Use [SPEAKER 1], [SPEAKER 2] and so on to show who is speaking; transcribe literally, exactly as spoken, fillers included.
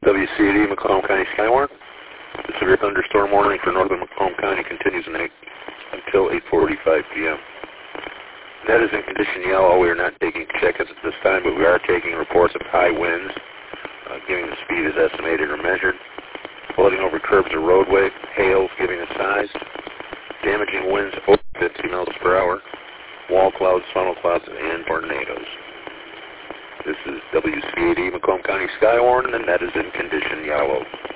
[SPEAKER 1] W C A D, Macomb County Skywarn. The severe thunderstorm warning for northern Macomb County continues in eight, until eight forty-five p m That is in condition yellow. We are not taking check-ins at this time, but we are taking reports of high winds, uh, giving the speed as estimated or measured, floating over curbs or roadway, hail giving a size, damaging winds over fifty miles per hour, wall clouds, funnel clouds, and tornadoes. This is W C A D, Macomb County Skywarn, and that is in condition yellow.